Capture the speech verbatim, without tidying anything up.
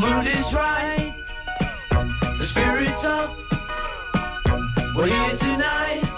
mood is right, the spirit's up. We're here tonight.